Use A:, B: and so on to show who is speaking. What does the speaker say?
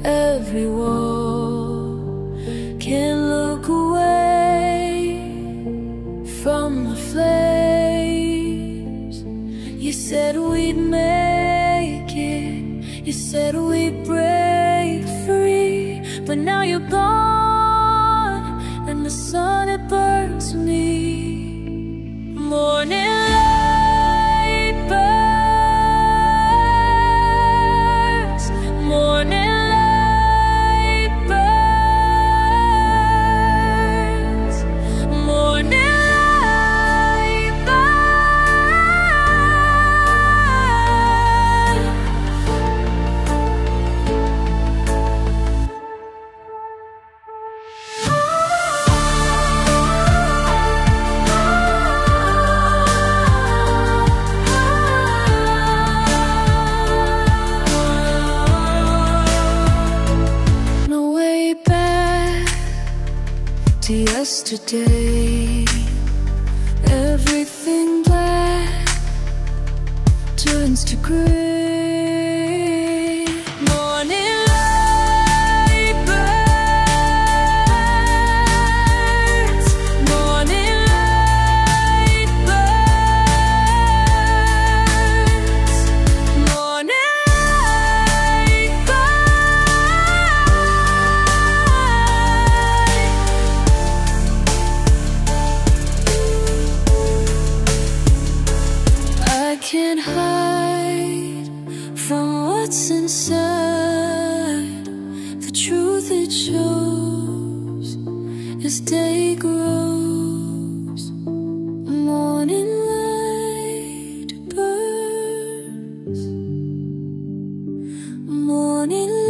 A: every wall can't look away from the flames. You said we'd make it, you said we'd break free, but now you're gone and the sun, it burns me. Morning light burns, morning light burns, morning light burns. No way back to yesterday. Everything black turns to gray. Morning light burns, morning light burns, morning light burns. I can't hide from what's inside. The truth it shows as day grows. Morning light burns, morning